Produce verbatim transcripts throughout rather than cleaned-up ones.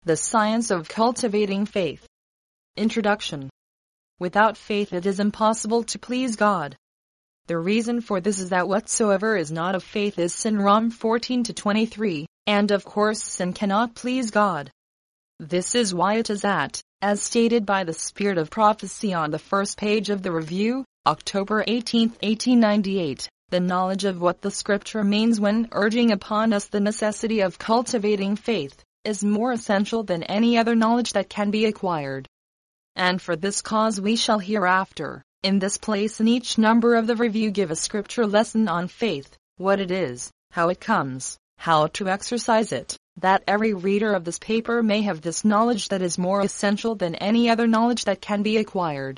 The Science of Cultivating Faith. Introduction. Without faith it is impossible to please God. The reason for this is that whatsoever is not of faith is sin. Romans fourteen to twenty-three, and of course sin cannot please God. This is why it is that, as stated by the Spirit of Prophecy on the first page of the Review, October eighteenth, eighteen ninety-eight, the knowledge of what the Scripture means when urging upon us the necessity of cultivating faith, is more essential than any other knowledge that can be acquired. And for this cause we shall hereafter, in this place in each number of the Review, give a Scripture lesson on faith, what it is, how it comes, how to exercise it, that every reader of this paper may have this knowledge that is more essential than any other knowledge that can be acquired.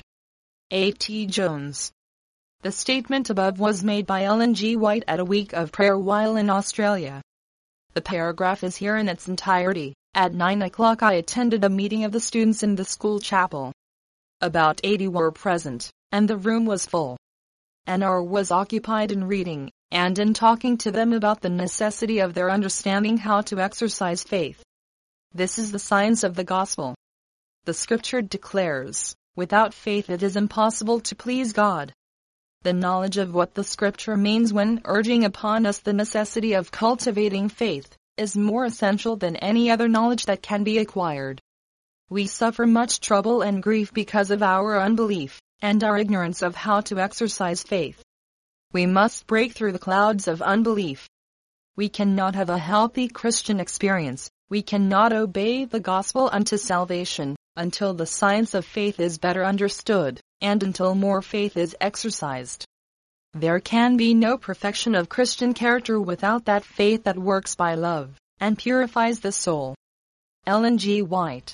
A T Jones. The statement above was made by Ellen G. White at a week of prayer while in Australia. The paragraph is here in its entirety. At nine o'clock I attended a meeting of the students in the school chapel. About eighty were present, and the room was full. An hour was occupied in reading, and in talking to them about the necessity of their understanding how to exercise faith. This is the science of the gospel. The Scripture declares, without faith it is impossible to please God. The knowledge of what the Scripture means when urging upon us the necessity of cultivating faith, is more essential than any other knowledge that can be acquired. We suffer much trouble and grief because of our unbelief, and our ignorance of how to exercise faith. We must break through the clouds of unbelief. We cannot have a healthy Christian experience, we cannot obey the gospel unto salvation, until the science of faith is better understood, and until more faith is exercised. There can be no perfection of Christian character without that faith that works by love, and purifies the soul. Ellen G. White.